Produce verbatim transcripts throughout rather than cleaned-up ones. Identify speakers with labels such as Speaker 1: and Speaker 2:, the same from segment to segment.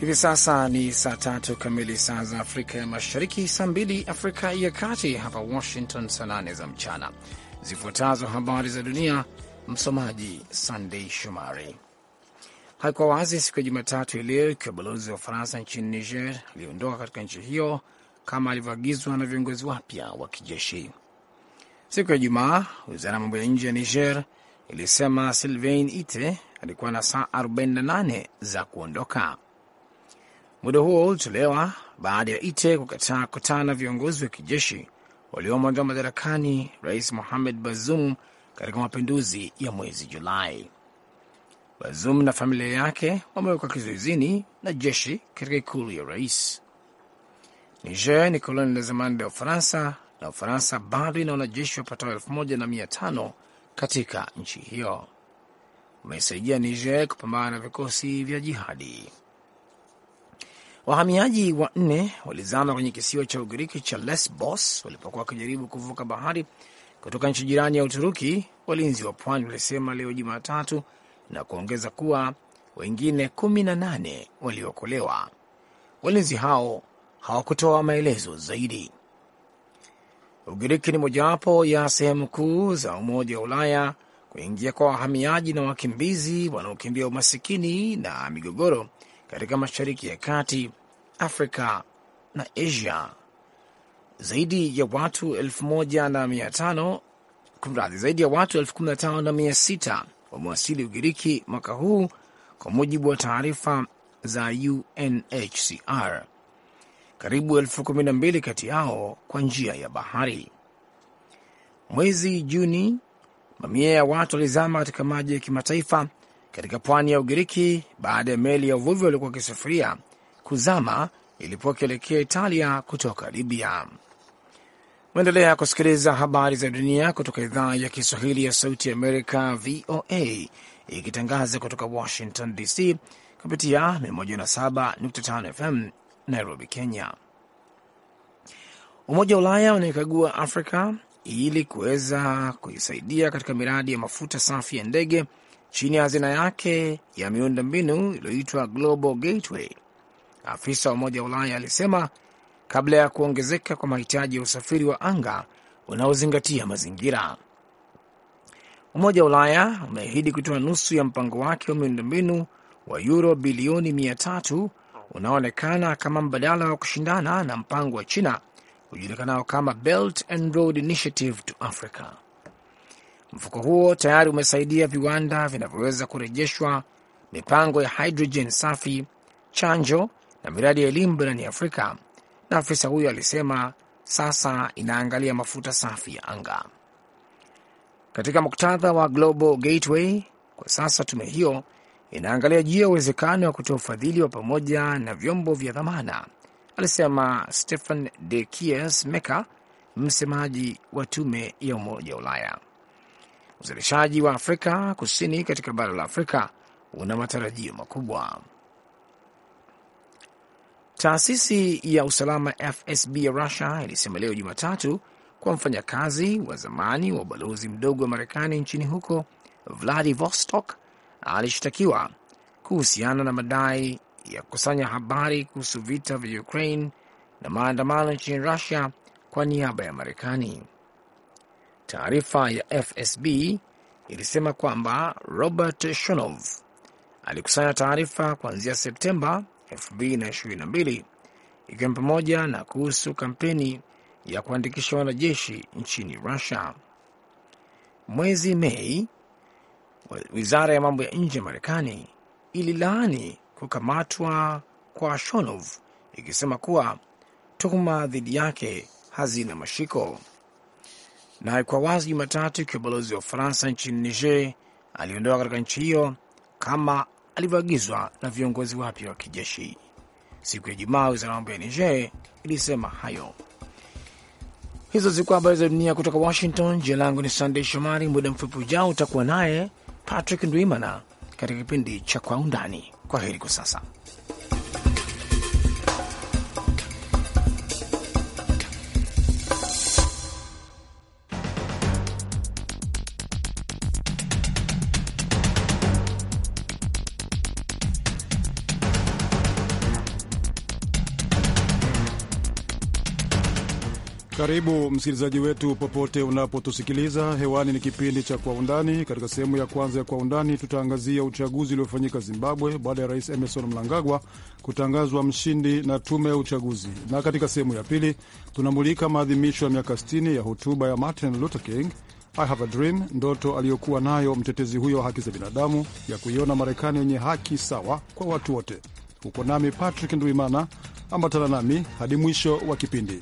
Speaker 1: Hivi sasa ni saa tatu kamili saa za Afrika ya Mashariki, saa mbili Afrika ya Kati, hapa Washington saa nane za mchana. Zifuatazo habari za dunia, msomaji Sunday Shomari. Haikuwa wazi siku ya Jumatatu ileo ikiwa balozi wa Ufaransa nchini Niger aliondoka katika nchi hiyo kama alivyoagizwa na viongozi wapya wa kijeshi. Siku ya Jumaa, wizara ya mambo ya nje ya Niger ilisema Sylvain Ite alikuwa na saa arobaini na nane za kuondoka. Muda huo ulitolewa baada ya Ite kukataa kukutana na viongozi wa kijeshi waliomwondoa madarakani Rais Mohamed Bazoum katika mapinduzi ya mwezi Julai. Bazoum na familia yake wamewekwa kizuizini na jeshi katika ikulu ya rais. Niger ni koloni la zamani la Ufaransa na Ufaransa bado ina wanajeshi wapatao elfu moja na mia tano katika nchi hiyo. Umesaidia Niger kupambana na vikosi vya jihadi. Wahamiaji wanne walizama kwenye kisiwa cha Ugiriki cha Lesbos walipokuwa wakijaribu kuvuka bahari kutoka nchi jirani ya Uturuki, walinzi wa pwani walisema leo Jumatatu, na kuongeza kuwa wengine kumi na nane waliokolewa. Walinzi hao hawakutoa maelezo zaidi. Ugiriki ni mojawapo ya sehemu kuu za Umoja wa Ulaya kuingia kwa wahamiaji na wakimbizi wanaokimbia umasikini na migogoro katika Mashariki ya Kati, Afrika na Asia. Zaidi ya watu elfu moja na mia tano, kumradhi, zaidi ya watu elfu kumi na tano na mia sita wamewasili Ugiriki mwaka huu kwa mujibu wa taarifa za U N H C R. Karibu elfu kumi na mbili kati yao kwa njia ya bahari. Mwezi Juni, mamia ya watu walizama katika maji ya kimataifa katika pwani ya Ugiriki baada ya meli ya uvuvi waliokuwa wakisafiria kuzama ilipokuwa ikielekea Italia kutoka Libya. Mwendelea kusikiliza habari za dunia kutoka idhaa ya Kiswahili ya Sauti ya Amerika, V O A, ikitangaza kutoka Washington D C kupitia mia moja na saba nukta tano F M Nairobi, Kenya. Umoja wa Ulaya unaikagua Afrika ili kuweza kuisaidia katika miradi ya mafuta safi ya ndege chini ya hazina yake ya miundo mbinu iliyoitwa Global Gateway. Afisa wa Umoja wa Ulaya alisema kabla ya kuongezeka kwa mahitaji ya usafiri wa anga unaozingatia mazingira. Umoja wa Ulaya umeahidi kutoa nusu ya mpango wake wa miundo mbinu wa euro bilioni mia tatu unaoonekana kama mbadala wa kushindana na mpango wa China ujulikanao kama Belt and Road Initiative to Africa. Mfuko huo tayari umesaidia viwanda vinavyoweza kurejeshwa, mipango ya hydrogen safi, chanjo na miradi ya elimu barani Afrika, na afisa huyo alisema sasa inaangalia mafuta safi ya anga. Katika muktadha wa Global Gateway, kwa sasa tume hiyo inaangalia juu ya uwezekano wa kutoa ufadhili wa pamoja na vyombo vya dhamana, alisema Stefan de Kies Meka, msemaji wa tume ya Umoja wa Ulaya. Uzalishaji wa Afrika Kusini katika bara la Afrika una matarajio makubwa. Taasisi ya usalama F S B ya Russia ilisema leo Jumatatu kwa mfanyakazi wa zamani wa ubalozi mdogo wa Marekani nchini huko Vladivostok alishtakiwa kuhusiana na madai ya kukusanya habari kuhusu vita vya Ukraine na maandamano nchini Russia kwa niaba ya Marekani. Taarifa ya F S B ilisema kwamba Robert Shonov alikusanya taarifa kuanzia Septemba elfu mbili na ishirini na mbili, ikiwa pamoja na kuhusu kampeni ya kuandikisha wanajeshi nchini Russia. Mwezi Mei, wizara ya mambo ya nje ya Marekani ililaani kukamatwa kwa Shonov, ikisema kuwa tuhuma dhidi yake hazina mashiko. Na kwa wazi Jumatatu ikiwa balozi wa Ufaransa nchini Niger aliondoka katika nchi hiyo kama alivyoagizwa na viongozi wapya wa kijeshi. Siku ya Jumaa, wizara ya mambo ya Niger ilisema hayo. Hizo zilikuwa habari za dunia kutoka Washington. Jina langu ni Sunday Shomari. Muda mfupi ujao utakuwa naye Patrick Ndwimana katika kipindi cha Kwa Undani. Kwa heri kwa sasa.
Speaker 2: Karibu msikilizaji wetu popote unapotusikiliza. Hewani ni kipindi cha Kwa Undani. Katika sehemu ya kwanza ya Kwa Undani tutaangazia uchaguzi uliofanyika Zimbabwe baada ya Rais Emmerson Mnangagwa kutangazwa mshindi na tume ya uchaguzi, na katika sehemu ya pili tunamulika maadhimisho ya miaka sitini ya hotuba ya Martin Luther King, I have a dream, ndoto aliyokuwa nayo mtetezi huyo wa haki za binadamu ya kuiona Marekani yenye haki sawa kwa watu wote. Uko nami Patrick Ndwimana, ambatana nami hadi mwisho wa kipindi.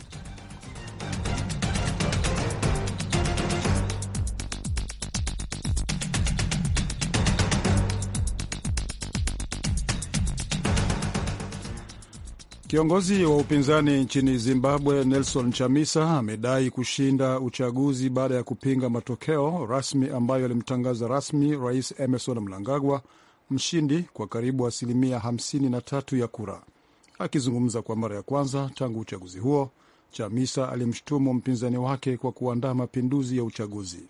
Speaker 2: Kiongozi wa upinzani nchini Zimbabwe Nelson Chamisa amedai kushinda uchaguzi baada ya kupinga matokeo rasmi ambayo yalimtangaza rasmi Rais Emmerson Mnangagwa mshindi kwa karibu asilimia hamsini na tatu ya kura. Akizungumza kwa mara ya kwanza tangu uchaguzi huo, Chamisa alimshutumu mpinzani wake kwa kuandaa mapinduzi ya uchaguzi.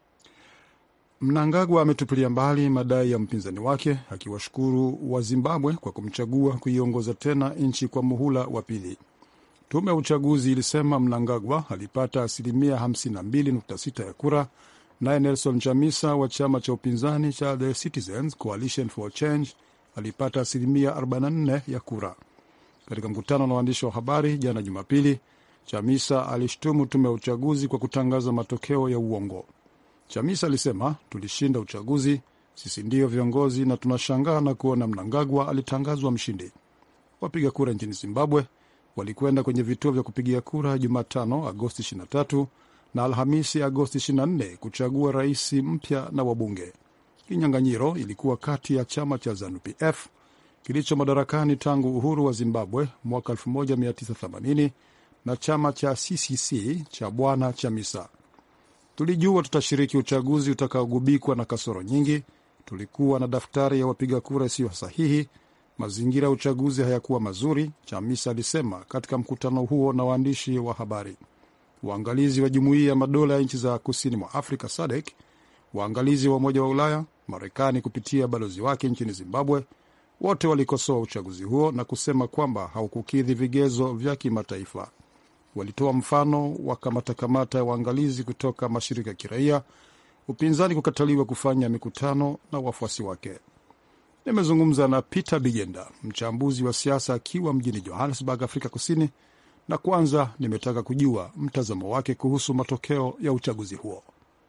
Speaker 2: Mnangagwa ametupilia mbali madai ya mpinzani wake, akiwashukuru wa Zimbabwe kwa kumchagua kuiongoza tena nchi kwa muhula wa pili. Tume ya uchaguzi ilisema Mnangagwa alipata asilimia hamsini na mbili nukta sita ya kura, naye Nelson Chamisa wa chama cha upinzani cha The Citizens Coalition for Change alipata asilimia arobaini na nne ya kura. Katika mkutano na waandishi wa habari jana Jumapili, Chamisa alishtumu tume ya uchaguzi kwa kutangaza matokeo ya uongo. Chamisa alisema, tulishinda uchaguzi, sisi ndio viongozi na tunashangaa na kuona Mnangagwa alitangazwa mshindi. Wapiga kura nchini Zimbabwe walikwenda kwenye vituo vya kupigia kura Jumatano Agosti ishirini na tatu na Alhamisi Agosti ishirini na nne kuchagua rais mpya na wabunge. Kinyang'anyiro ilikuwa kati ya chama cha ZANU P F kilicho madarakani tangu uhuru wa Zimbabwe mwaka elfu moja mia tisa themanini na chama cha C C C cha Bwana Chamisa. Tulijua tutashiriki uchaguzi utakaogubikwa na kasoro nyingi. Tulikuwa na daftari ya wapiga kura isiyo sahihi. Mazingira ya uchaguzi hayakuwa mazuri, Chamisa alisema katika mkutano huo na waandishi wa habari. Waangalizi wa Jumuiya ya Madola ya nchi za kusini mwa Afrika S A D C, waangalizi wa Umoja wa Ulaya, Marekani kupitia balozi wake nchini Zimbabwe, wote walikosoa uchaguzi huo na kusema kwamba haukukidhi vigezo vya kimataifa. Walitoa mfano wa kamata-kamata ya waangalizi kutoka mashirika ya kiraia, upinzani kukataliwa kufanya mikutano na wafuasi wake. Nimezungumza na Peter Bigenda, mchambuzi wa siasa akiwa mjini Johannesburg, Afrika Kusini, na kwanza nimetaka kujua mtazamo wake kuhusu matokeo ya uchaguzi huo.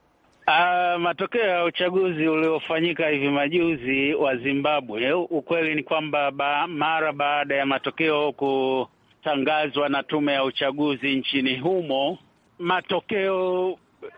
Speaker 3: Uh, matokeo ya uchaguzi uliofanyika hivi majuzi wa Zimbabwe, ukweli ni kwamba ba, mara baada ya matokeo ku tangazwa na tume ya uchaguzi nchini humo, matokeo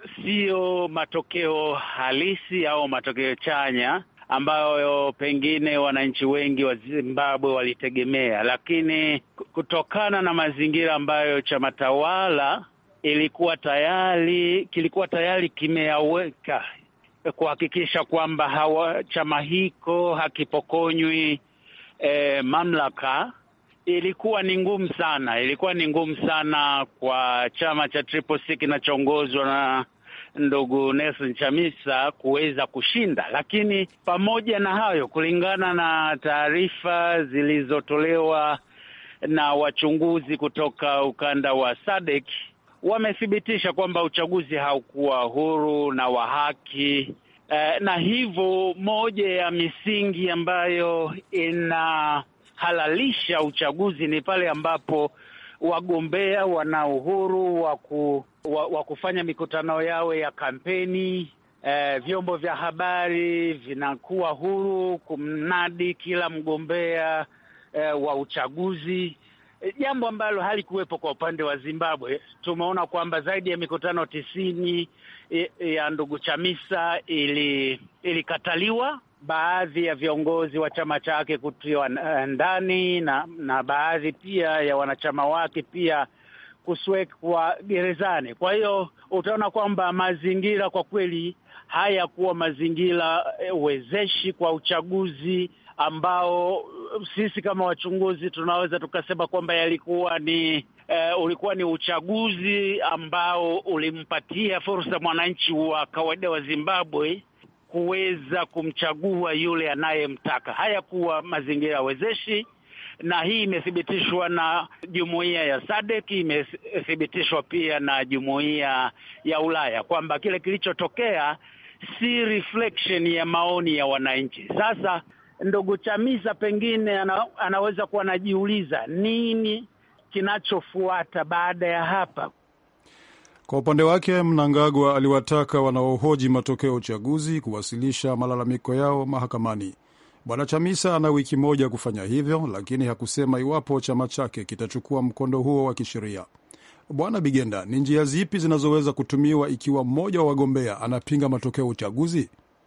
Speaker 3: sio matokeo halisi au matokeo chanya ambayo pengine wananchi wengi wa Zimbabwe walitegemea, lakini kutokana na mazingira ambayo chama tawala ilikuwa tayari kilikuwa tayari kimeyaweka kuhakikisha kwamba hawa chama hiko hakipokonywi eh, mamlaka, ilikuwa ni ngumu sana. Ilikuwa ni ngumu sana kwa chama cha Triple C kinachoongozwa na ndugu Nelson Chamisa kuweza kushinda. Lakini pamoja na hayo, kulingana na taarifa zilizotolewa na wachunguzi kutoka ukanda wa S A D C, wamethibitisha kwamba uchaguzi haukuwa huru na wa haki. Eh, na hivyo moja ya misingi ambayo ina halalisha uchaguzi ni pale ambapo wagombea wana uhuru wa ku, wa, wa kufanya mikutano yao ya kampeni. E, vyombo vya habari vinakuwa huru kumnadi kila mgombea e, wa uchaguzi, e, jambo ambalo halikuwepo kwa upande wa Zimbabwe. Tumeona kwamba zaidi ya mikutano tisini e, ya ndugu Chamisa ili ilikataliwa, baadhi ya viongozi wa chama chake kutiwa ndani na, na baadhi pia ya wanachama wake pia kuswekwa gerezani. Kwa hiyo utaona kwamba mazingira kwa kweli hayakuwa mazingira wezeshi kwa uchaguzi ambao sisi kama wachunguzi tunaweza tukasema kwamba yalikuwa ni uh, ulikuwa ni uchaguzi ambao ulimpatia fursa mwananchi wa kawaida wa Zimbabwe kuweza kumchagua yule anayemtaka. Hayakuwa mazingira wezeshi, na hii imethibitishwa na jumuiya ya SADC, imethibitishwa pia na jumuiya ya Ulaya kwamba kile kilichotokea si reflection ya maoni ya wananchi. Sasa ndugu Chamisa pengine ana, anaweza kuwa anajiuliza nini kinachofuata baada ya hapa.
Speaker 2: Kwa upande wake, Mnangagwa aliwataka wanaohoji matokeo ya uchaguzi kuwasilisha malalamiko yao mahakamani. Bwana Chamisa ana wiki moja kufanya hivyo, lakini hakusema iwapo chama chake kitachukua mkondo huo wa kisheria. Bwana Bigenda, ni njia zipi zinazoweza kutumiwa ikiwa mmoja wa wagombea anapinga matokeo ya uchaguzi?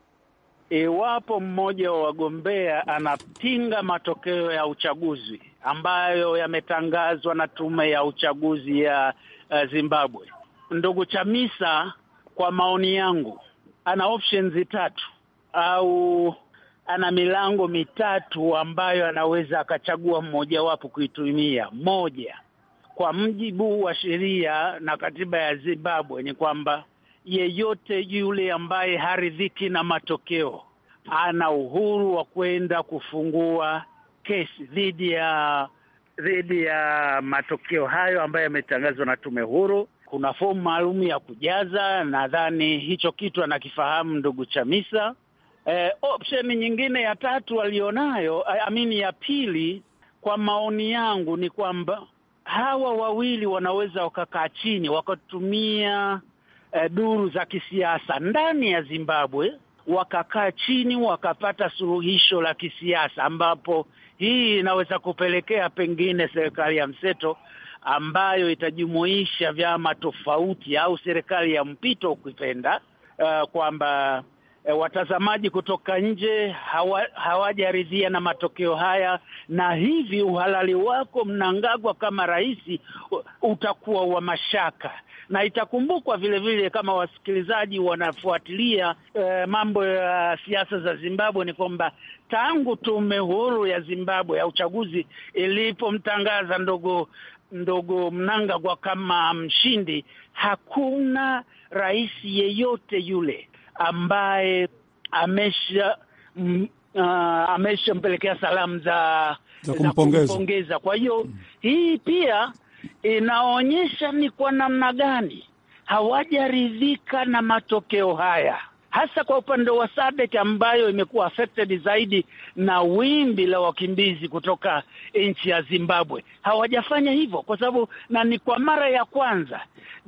Speaker 3: Iwapo mmoja wa wagombea anapinga matokeo ya uchaguzi ambayo yametangazwa na tume ya uchaguzi ya uh, Zimbabwe, ndugu Chamisa, kwa maoni yangu, ana options tatu au ana milango mitatu ambayo anaweza akachagua mmoja wapo kuitumia. Moja, kwa mjibu wa sheria na katiba ya Zimbabwe ni kwamba yeyote yule ambaye haridhiki na matokeo ana uhuru wa kwenda kufungua kesi dhidi ya dhidi ya matokeo hayo ambayo yametangazwa na tume huru. Kuna fomu maalum ya kujaza, nadhani hicho kitu anakifahamu ndugu Chamisa. Eh, option nyingine ya tatu alionayo, amini ya pili, kwa maoni yangu ni kwamba hawa wawili wanaweza wakakaa chini wakatumia eh, duru za kisiasa ndani ya Zimbabwe, wakakaa chini wakapata suluhisho la kisiasa, ambapo hii inaweza kupelekea pengine serikali ya mseto ambayo itajumuisha vyama tofauti au serikali ya mpito ukipenda, uh, kwamba uh, watazamaji kutoka nje hawa, hawajaridhia na matokeo haya, na hivi uhalali wako Mnangagwa kama rais utakuwa wa mashaka. Na itakumbukwa vile vile kama wasikilizaji wanafuatilia uh, mambo ya uh, siasa za Zimbabwe ni kwamba tangu tume huru ya Zimbabwe ya uchaguzi ilipomtangaza ndogo ndogo Mnangagwa kama mshindi, hakuna rais yeyote yule ambaye amesha m, uh, ameshampelekea salamu za,
Speaker 2: za kumpongeza.
Speaker 3: kumpongeza. Kwa hiyo hmm. hii pia inaonyesha ni kwa namna gani hawajaridhika na matokeo haya, hasa kwa upande wa SADC ambayo imekuwa affected zaidi na wimbi la wakimbizi kutoka nchi ya Zimbabwe. Hawajafanya hivyo kwa sababu, na ni kwa mara ya kwanza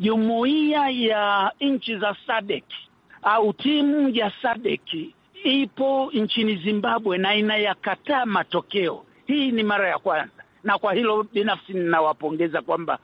Speaker 3: jumuiya ya nchi za SADC au timu ya SADC ipo nchini Zimbabwe na inayakataa matokeo. Hii ni mara ya kwanza, na kwa hilo binafsi ninawapongeza kwamba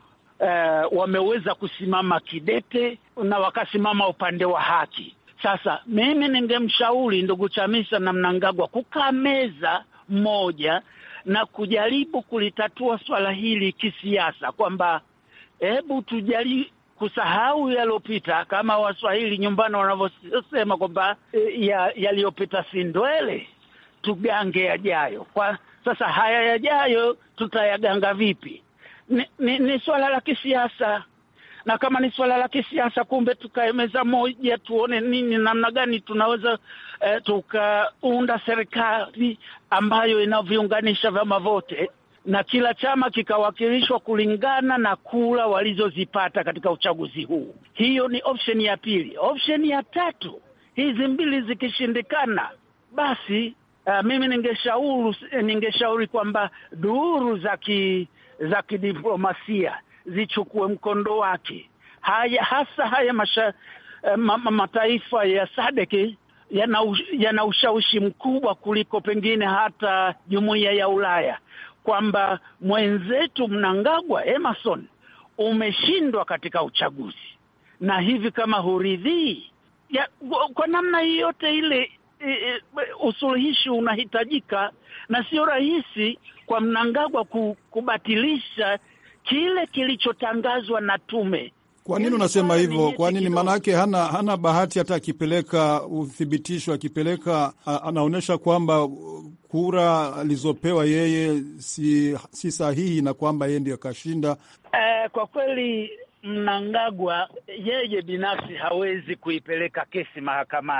Speaker 3: uh, wameweza kusimama kidete na wakasimama upande wa haki. Sasa mimi ningemshauri ndugu Chamisa na Mnangagwa kukaa meza moja na kujaribu kulitatua swala hili kisiasa, kwamba hebu tujali kusahau yaliyopita, kama Waswahili nyumbani wanavyosema kwamba yaliyopita ya si ndwele, tugange yajayo. Kwa sasa haya yajayo tutayaganga vipi? Ni, ni, ni swala la kisiasa. Na kama ni swala la kisiasa, kumbe tukae meza moja tuone nini, namna gani tunaweza eh, tukaunda serikali ambayo inaviunganisha vyama vote na kila chama kikawakilishwa kulingana na kura walizozipata katika uchaguzi huu. Hiyo ni option ya pili. Option ya tatu, hizi mbili zikishindikana, basi uh, mimi ningeshauri ningeshauri kwamba duru za ki, za kidiplomasia zichukue mkondo wake. Haya, hasa haya masha, ma, ma, mataifa ya SADC yana, yana ushawishi mkubwa kuliko pengine hata jumuiya ya Ulaya, kwamba mwenzetu Mnangagwa Emerson umeshindwa katika uchaguzi, na hivi kama huridhii ya, kwa namna yote ile e, e, usuluhishi unahitajika, na sio rahisi kwa Mnangagwa kubatilisha kile kilichotangazwa na tume.
Speaker 2: Kwa nini unasema hivyo? Kwa nini? Manake hana hana bahati, hata akipeleka uthibitisho, akipeleka anaonyesha kwamba kura alizopewa yeye si, si sahihi na kwamba yeye ndiyo kashinda.
Speaker 3: Eh, kwa kweli Mnangagwa yeye binafsi hawezi kuipeleka kesi mahakamani.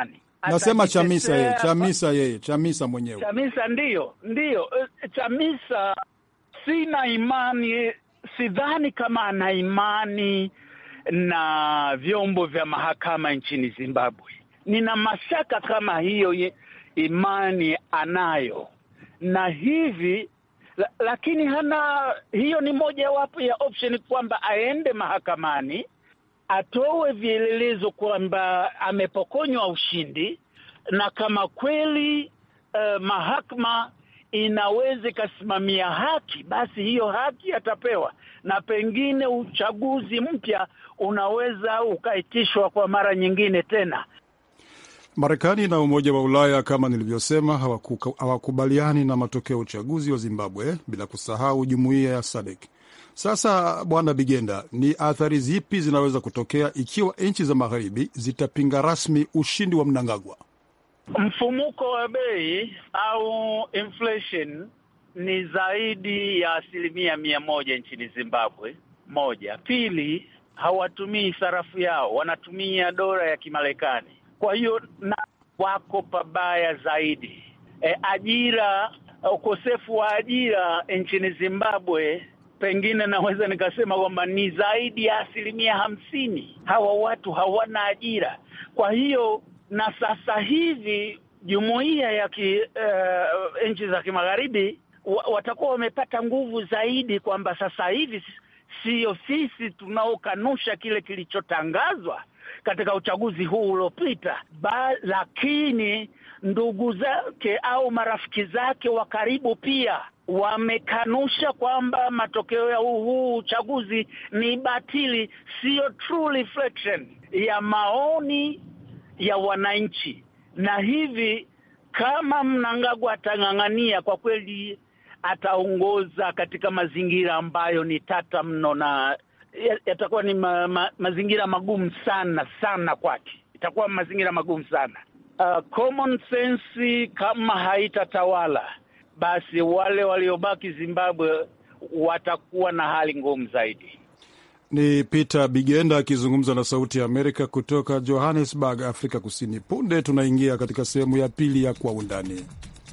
Speaker 2: Nasema Chamisa yeye, Chamisa yeye, Chamisa mwenyewe.
Speaker 3: Chamisa ndiyo, ndiyo. Chamisa sina imani, sidhani kama ana imani na vyombo vya mahakama nchini Zimbabwe. Nina mashaka kama hiyo imani anayo. Na hivi lakini hana, hiyo ni moja wapo ya option kwamba aende mahakamani, atoe vielelezo kwamba amepokonywa ushindi, na kama kweli uh, mahakama inaweza ikasimamia haki, basi hiyo haki atapewa, na pengine uchaguzi mpya unaweza ukaitishwa kwa mara nyingine tena.
Speaker 2: Marekani na Umoja wa Ulaya kama nilivyosema hawakubaliani na matokeo ya uchaguzi wa Zimbabwe, bila kusahau jumuiya ya S A D C. Sasa Bwana Bigenda, ni athari zipi zinaweza kutokea ikiwa nchi za magharibi zitapinga rasmi ushindi wa Mnangagwa?
Speaker 3: Mfumuko wa bei au inflation ni zaidi ya asilimia mia moja nchini Zimbabwe. Moja. Pili, hawatumii sarafu yao, wanatumia dola ya Kimarekani. Kwa hiyo na wako pabaya zaidi. E, ajira, ukosefu wa ajira nchini Zimbabwe, pengine naweza nikasema kwamba ni zaidi ya asilimia hamsini. Hawa watu hawana ajira. Kwa hiyo na sasa hivi jumuiya ya ki, uh, nchi za kimagharibi watakuwa wamepata nguvu zaidi, kwamba sasa hivi sio sisi tunaokanusha kile kilichotangazwa katika uchaguzi huu uliopita, lakini ndugu zake au marafiki zake wa karibu pia wamekanusha kwamba matokeo ya huu uchaguzi ni batili, sio true reflection ya maoni ya wananchi. Na hivi kama Mnangagwa atang'ang'ania, kwa kweli ataongoza katika mazingira ambayo ni tata mno, na yatakuwa ni ma, ma, mazingira magumu sana sana kwake. Itakuwa mazingira magumu sana. Uh, common sense kama haitatawala, basi wale waliobaki Zimbabwe watakuwa na hali ngumu zaidi.
Speaker 2: Ni Peter Bigenda akizungumza na Sauti ya Amerika kutoka Johannesburg, Afrika Kusini. Punde tunaingia katika sehemu ya pili ya Kwa Undani.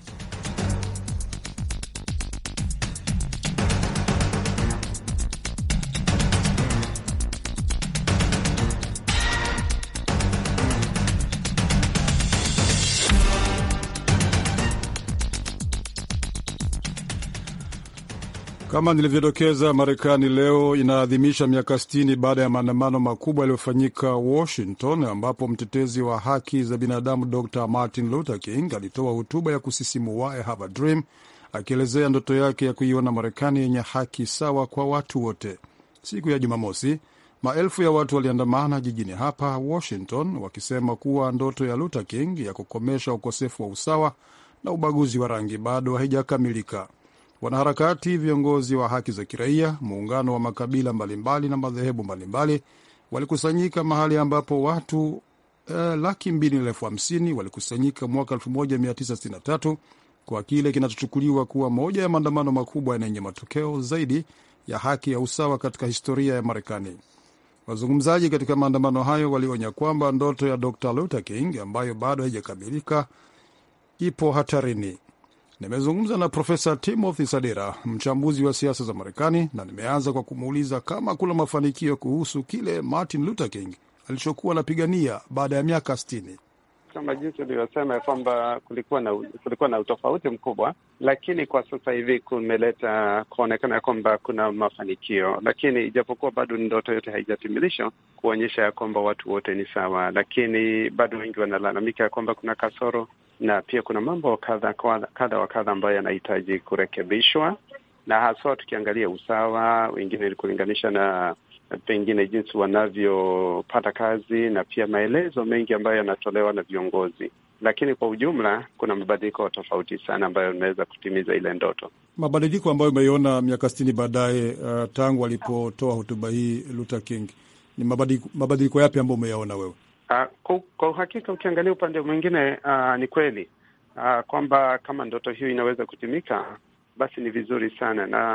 Speaker 2: Kama nilivyodokeza, Marekani leo inaadhimisha miaka sitini baada ya maandamano makubwa yaliyofanyika Washington, ambapo mtetezi wa haki za binadamu Doctor Martin Luther King alitoa hotuba ya kusisimua I Have a Dream, akielezea ndoto yake ya kuiona Marekani yenye haki sawa kwa watu wote. Siku ya Jumamosi, maelfu ya watu waliandamana jijini hapa Washington, wakisema kuwa ndoto ya Luther King ya kukomesha ukosefu wa usawa na ubaguzi wa rangi bado haijakamilika. Wanaharakati, viongozi wa haki za kiraia, muungano wa makabila mbalimbali na madhehebu mbalimbali walikusanyika mahali ambapo watu eh, laki mbili na elfu hamsini walikusanyika mwaka elfu moja mia tisa sitini na tatu kwa kile kinachochukuliwa kuwa moja ya maandamano makubwa yenye matokeo zaidi ya haki ya usawa katika historia ya Marekani. Wazungumzaji katika maandamano hayo walionya kwamba ndoto ya Doctor Luther King ambayo bado haijakamilika ipo hatarini. Nimezungumza na Profesa Timothy Sadera, mchambuzi wa siasa za Marekani, na nimeanza kwa kumuuliza kama kuna mafanikio kuhusu kile Martin Luther King alichokuwa anapigania baada ya miaka sitini.
Speaker 4: Kama jinsi ulivyosema kwamba kulikuwa na kulikuwa na utofauti mkubwa, lakini kwa sasa hivi kumeleta kuonekana kwamba kuna mafanikio, lakini ijapokuwa bado ndoto yote haijatimilishwa kuonyesha ya kwamba watu wote ni sawa, lakini bado wengi wanalalamika kwamba kuna kasoro, na pia kuna mambo kadha kadha wa kadha ambayo yanahitaji kurekebishwa, na hasa tukiangalia usawa, wengine kulinganisha na pengine jinsi wanavyopata kazi, na pia maelezo mengi ambayo yanatolewa na viongozi. Lakini kwa ujumla kuna mabadiliko tofauti sana ambayo yanaweza kutimiza ile ndoto.
Speaker 2: Mabadiliko ambayo umeiona miaka sitini baadaye, uh, tangu alipotoa hotuba hii Luther King, ni mabadiliko, mabadiliko yapi ambayo umeyaona wewe?
Speaker 4: Uh, kwa uhakika ukiangalia upande mwingine, uh, ni kweli uh, kwamba kama ndoto hiyo inaweza kutimika, basi ni vizuri sana, na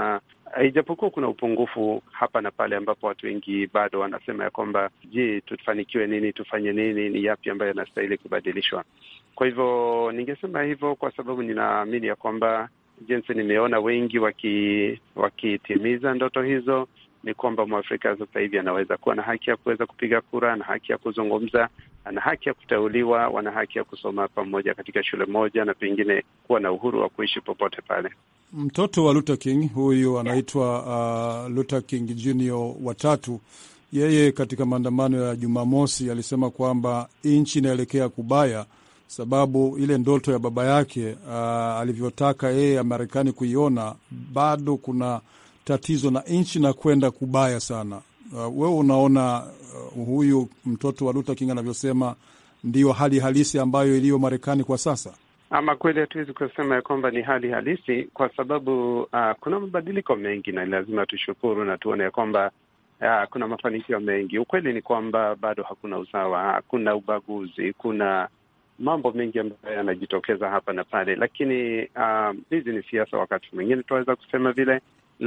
Speaker 4: ijapokuwa kuna upungufu hapa na pale ambapo watu wengi bado wanasema ya kwamba je, tufanikiwe nini, tufanye nini, ni yapi ambayo yanastahili kubadilishwa. Kwa hivyo ningesema hivyo kwa sababu ninaamini ya kwamba jinsi nimeona wengi waki wakitimiza ndoto hizo, ni kwamba Mwafrika sasa hivi anaweza kuwa na haki ya kuweza kupiga kura, na haki ya kuzungumza, ana haki ya kuteuliwa, wana haki ya kusoma pamoja katika shule moja, na pengine kuwa na uhuru wa kuishi popote pale.
Speaker 2: Mtoto wa Luther King huyu anaitwa uh, Luther King Junior watatu, yeye katika maandamano ya Jumamosi alisema kwamba nchi inaelekea kubaya, sababu ile ndoto ya baba yake uh, alivyotaka yeye Marekani kuiona, bado kuna tatizo na nchi na kwenda kubaya sana. Uh, wewe unaona uh, huyu mtoto wa Luther King anavyosema ndiyo hali halisi ambayo iliyo Marekani kwa sasa?
Speaker 4: Ama kweli hatuwezi kusema ya kwamba ni hali halisi, kwa sababu uh, kuna mabadiliko mengi na lazima tushukuru na tuone ya kwamba uh, kuna mafanikio mengi. Ukweli ni kwamba bado hakuna usawa, hakuna ubaguzi, kuna mambo mengi ambayo yanajitokeza hapa na pale, lakini uh, hizi ni siasa, wakati mwingine tunaweza kusema vile,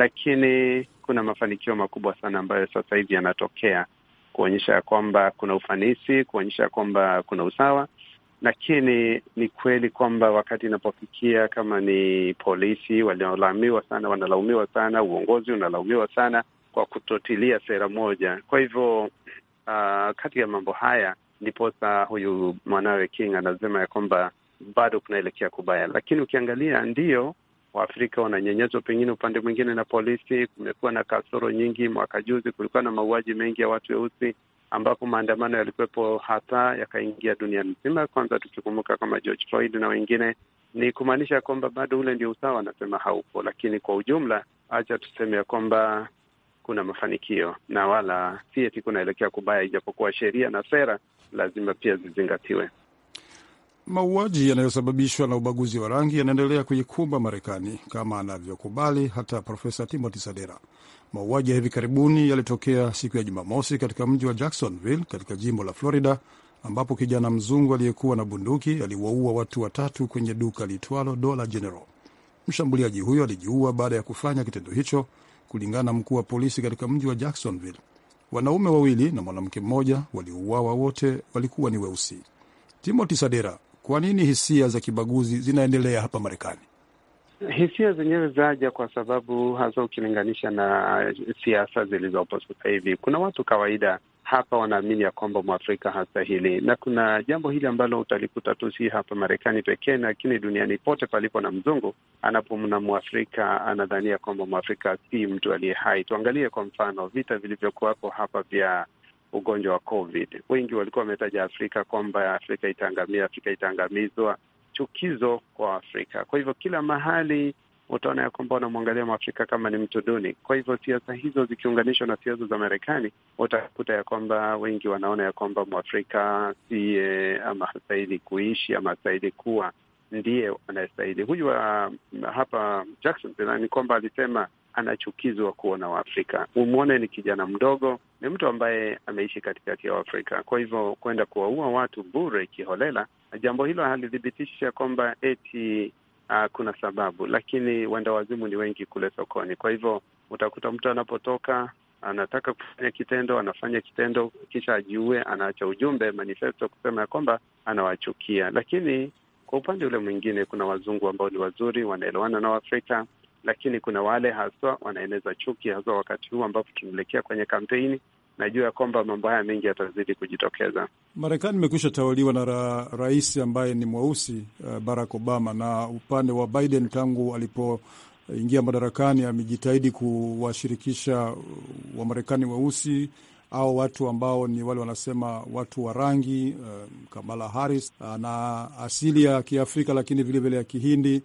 Speaker 4: lakini kuna mafanikio makubwa sana ambayo sasa hivi yanatokea kuonyesha ya kwamba kuna ufanisi, kuonyesha ya kwamba kuna usawa. Lakini ni kweli kwamba wakati inapofikia kama ni polisi waliolaumiwa sana, wanalaumiwa sana, uongozi unalaumiwa sana kwa kutotilia sera moja. Kwa hivyo uh, kati ya mambo haya ndipo sasa huyu mwanawe King anasema ya kwamba bado kunaelekea kubaya. Lakini ukiangalia ndio Waafrika wananyenyezwa pengine upande mwingine na polisi. Kumekuwa na kasoro nyingi. Mwaka juzi kulikuwa na mauaji mengi ya watu weusi, ambapo maandamano yalikuwepo hata yakaingia dunia nzima. Kwanza tukikumbuka kama George Floyd na wengine, ni kumaanisha kwamba bado ule ndio usawa anasema haupo. Lakini kwa ujumla, acha tuseme ya kwamba kuna mafanikio na wala si eti kunaelekea kubaya, ijapokuwa sheria na sera lazima pia zizingatiwe.
Speaker 2: Mauaji yanayosababishwa na ubaguzi wa rangi yanaendelea kuikumba Marekani, kama anavyokubali hata Profesa Timothy Sadera. Mauaji ya hivi karibuni yalitokea siku ya Jumamosi katika mji wa Jacksonville katika jimbo la Florida, ambapo kijana mzungu aliyekuwa na bunduki aliwaua watu watatu kwenye duka liitwalo Dollar General. Mshambuliaji huyo alijiua baada ya kufanya kitendo hicho, kulingana na mkuu wa polisi katika mji wa Jacksonville. Wanaume wawili na mwanamke mmoja waliouawa, wote walikuwa ni weusi. Timothy Sadera, kwa nini hisia za kibaguzi zinaendelea hapa Marekani?
Speaker 4: Hisia zenyewe zaja kwa sababu hasa ukilinganisha na siasa zilizopo sasa hivi. Kuna watu kawaida hapa wanaamini ya kwamba Mwafrika hastahili, na kuna jambo hili ambalo utalikuta tu si hapa Marekani pekee, lakini duniani pote palipo na mzungu, anapomna Mwafrika anadhania kwamba Mwafrika si mtu aliye hai. Tuangalie kwa mfano vita vilivyokuwapo hapa vya ugonjwa wa COVID. Wengi walikuwa wametaja Afrika kwamba Afrika itaangamia, Afrika itaangamizwa, chukizo kwa Afrika. Kwa hivyo kila mahali utaona ya kwamba wanamwangalia Mwafrika kama ni mtu duni. Kwa hivyo siasa hizo zikiunganishwa na siasa za Marekani, utakuta ya kwamba wengi wanaona ya kwamba Mwafrika si eh, ama hastahili kuishi ama hastahili kuwa ndiye anayestahili. Huyu wa hapa Jackson ni kwamba alisema anachukizwa kuona Waafrika. Umwone ni kijana mdogo, ni mtu ambaye ameishi katikati ya Waafrika. Kwa hivyo kwenda kuwaua watu bure kiholela, jambo hilo halidhibitisha kwamba eti uh, kuna sababu, lakini wenda wazimu ni wengi kule sokoni. Kwa hivyo utakuta mtu anapotoka anataka kufanya kitendo, anafanya kitendo, kisha ajiue, anaacha ujumbe, manifesto kusema ya kwamba anawachukia. Lakini kwa upande ule mwingine kuna wazungu ambao ni wazuri, wanaelewana na Waafrika, lakini kuna wale haswa wanaeneza chuki, haswa wakati huu ambapo tunaelekea kwenye kampeni. Najua ya kwamba mambo haya mengi yatazidi kujitokeza.
Speaker 2: Marekani imekwisha tawaliwa na ra, rais ambaye ni mweusi uh, Barack Obama, na upande wa Biden tangu alipoingia madarakani amejitahidi kuwashirikisha Wamarekani weusi au watu ambao ni wale wanasema watu wa rangi. uh, Kamala Harris ana uh, asili ya Kiafrika lakini vile vile ya Kihindi.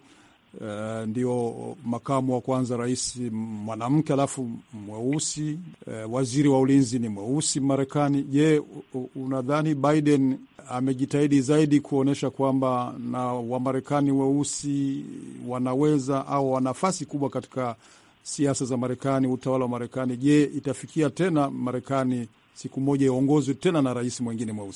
Speaker 2: Uh, ndio makamu wa kwanza rais mwanamke alafu mweusi. Uh, waziri wa ulinzi ni mweusi Marekani. Je, unadhani Biden amejitahidi zaidi kuonyesha kwamba na Wamarekani weusi wanaweza au wana nafasi kubwa katika siasa za Marekani, utawala wa Marekani? Je, itafikia tena Marekani siku moja iongozwe tena na rais mwingine mweusi?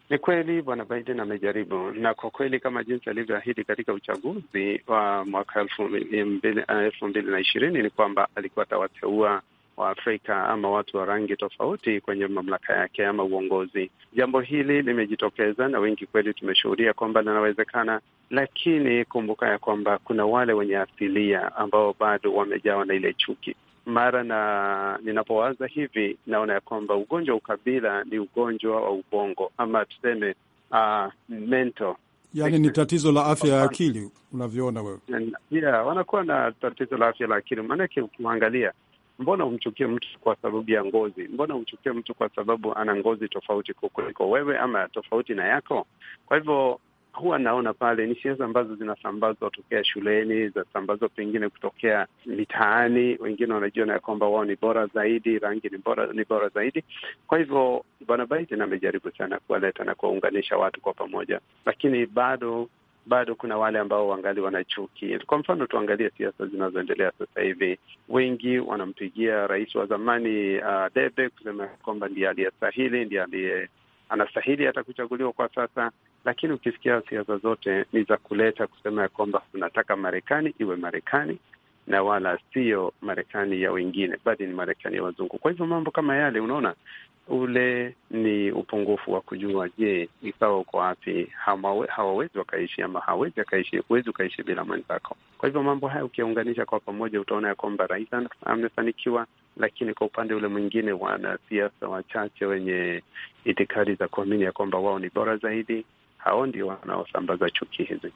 Speaker 4: Ni kweli bwana Biden amejaribu, na kwa kweli kama jinsi alivyoahidi katika uchaguzi wa mwaka elfu mbili, elfu mbili na ishirini ni kwamba alikuwa atawateua Waafrika ama watu wa rangi tofauti kwenye mamlaka yake ama uongozi. Jambo hili limejitokeza na wengi kweli tumeshuhudia kwamba linawezekana, lakini kumbuka ya kwamba kuna wale wenye asilia ambao bado wamejawa na ile chuki. Mara na ninapowaza hivi, naona ya kwamba ugonjwa wa ukabila ni ugonjwa wa ubongo ama tuseme uh, mental.
Speaker 2: Yaani ni tatizo la afya ya akili unavyoona wewe.
Speaker 4: Yeah, wanakuwa na tatizo la afya la akili. Maanake ukiangalia, mbona umchukie mtu kwa sababu ya ngozi? Mbona umchukie mtu kwa sababu ana ngozi tofauti kuliko wewe ama tofauti na yako? Kwa hivyo huwa naona pale ni siasa ambazo zinasambazwa kutokea shuleni, zinasambazwa pengine kutokea mitaani. Wengine wanajiona ya kwamba wao ni bora zaidi, rangi ni bora ni bora zaidi. Kwa hivyo bwana Biden amejaribu sana kuwaleta na kuwaunganisha watu kwa pamoja, lakini bado bado kuna wale ambao wangali wanachuki. Kwa mfano tuangalie siasa zinazoendelea sasa hivi. Wengi wanampigia rais wa zamani uh, debe kusema kwamba ndiye aliyestahili, ndiye aliye anastahili hata kuchaguliwa kwa sasa, lakini ukisikia siasa zote ni za kuleta kusema ya kwamba tunataka Marekani iwe Marekani na wala sio Marekani ya wengine, bali ni Marekani ya wazungu. Kwa hivyo mambo kama yale, unaona ule ni upungufu wa kujua, je, ikawa uko wapi? Hawawezi wakaishi ama hawezi akaishi, huwezi ukaishi bila mwenzako. Kwa hivyo mambo haya ukiunganisha kwa pamoja, utaona ya kwamba rais amefanikiwa, lakini kwa upande ule mwingine wanasiasa wachache wenye itikadi za kuamini ya kwamba wao ni bora zaidi, hao ndio wanaosambaza chuki hizi.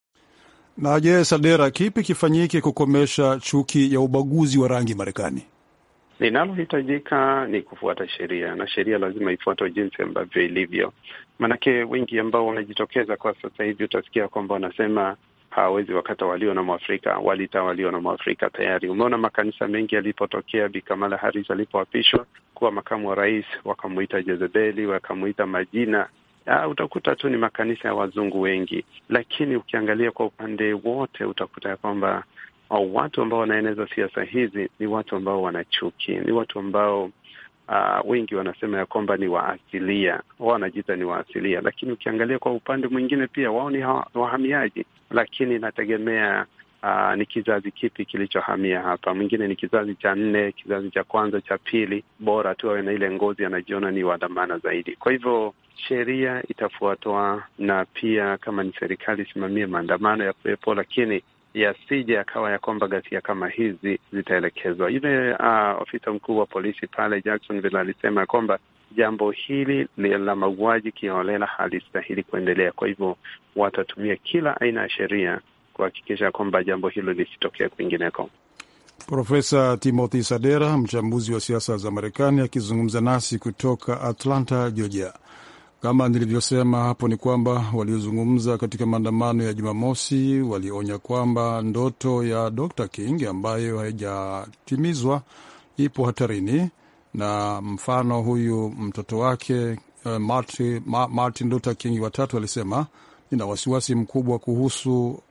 Speaker 2: Na je, Sadera, kipi kifanyike kukomesha chuki ya ubaguzi wa rangi Marekani?
Speaker 4: Linalohitajika ni kufuata sheria, na sheria lazima ifuatwe jinsi ambavyo ilivyo. Manake wengi ambao wanajitokeza kwa sasa hivi utasikia kwamba wanasema hawawezi wakata walio na Mwafrika, walitawaliwa na Mwafrika tayari. Umeona makanisa mengi yalipotokea Bi Kamala Harris alipoapishwa kuwa makamu wa rais, wakamuita Jezebeli, wakamuita majina. Ya, utakuta tu ni makanisa ya wazungu wengi, lakini ukiangalia kwa upande wote utakuta ya kwamba au watu ambao wanaeneza siasa hizi ni watu ambao wanachuki, ni watu ambao uh, wengi wanasema ya kwamba ni waasilia, wao wanajiita ni waasilia, lakini ukiangalia kwa upande mwingine pia wao ni wahamiaji, lakini inategemea uh, ni kizazi kipi kilichohamia hapa. Mwingine ni kizazi cha nne, kizazi cha kwanza, cha pili, bora tu awe na ile ngozi anajiona ni wa dhamana zaidi. Kwa hivyo sheria itafuatwa, na pia kama ni serikali simamie maandamano ya kuwepo, lakini yasije akawa ya kwamba ghasia kama hizi zitaelekezwa. Ile uh, ofisa mkuu wa polisi pale Jacksonville alisema kwamba jambo hili la mauaji kiholela halistahili kuendelea. Kwa hivyo watatumia kila aina ya sheria kuhakikisha kwamba jambo hilo lisitokee kwingineko.
Speaker 2: Profesa Timothy Sadera, mchambuzi wa siasa za Marekani, akizungumza nasi kutoka Atlanta, Georgia. Kama nilivyosema hapo ni kwamba waliozungumza katika maandamano ya Jumamosi walionya kwamba ndoto ya Doctor King ambayo haijatimizwa ipo hatarini, na mfano huyu mtoto wake uh, Martin, Ma, Martin Luther King watatu alisema, nina wasiwasi mkubwa kuhusu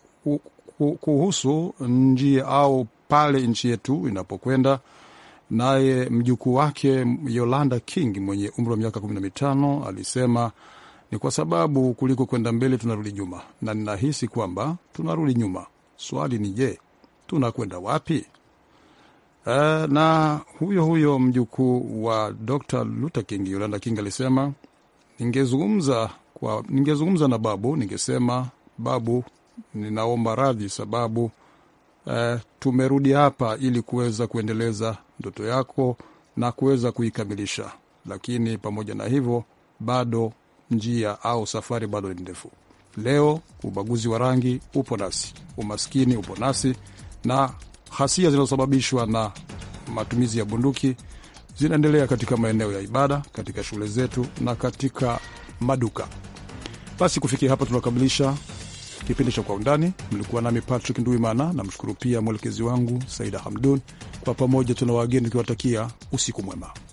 Speaker 2: kuhusu njia au pale nchi yetu inapokwenda. Naye mjukuu wake Yolanda King mwenye umri wa miaka kumi na mitano alisema, ni kwa sababu kuliko kwenda mbele tunarudi nyuma, na ninahisi kwamba tunarudi nyuma. Swali ni je, tunakwenda wapi? E, na huyo huyo mjukuu wa Doctor Luther King, Yolanda King alisema, ningezungumza kwa ningezungumza na babu, ningesema babu, ninaomba radhi sababu Uh, tumerudi hapa ili kuweza kuendeleza ndoto yako na kuweza kuikamilisha, lakini pamoja na hivyo bado njia au safari bado ni ndefu. Leo ubaguzi wa rangi upo nasi, umaskini upo nasi, na hasia zinazosababishwa na matumizi ya bunduki zinaendelea katika maeneo ya ibada, katika shule zetu na katika maduka. Basi kufikia hapa tunakamilisha kipindi cha Kwa Undani. Mlikuwa nami Patrick Nduimana, na mshukuru pia mwelekezi wangu Saida Hamdun. Kwa pamoja tuna wageni tukiwatakia usiku mwema.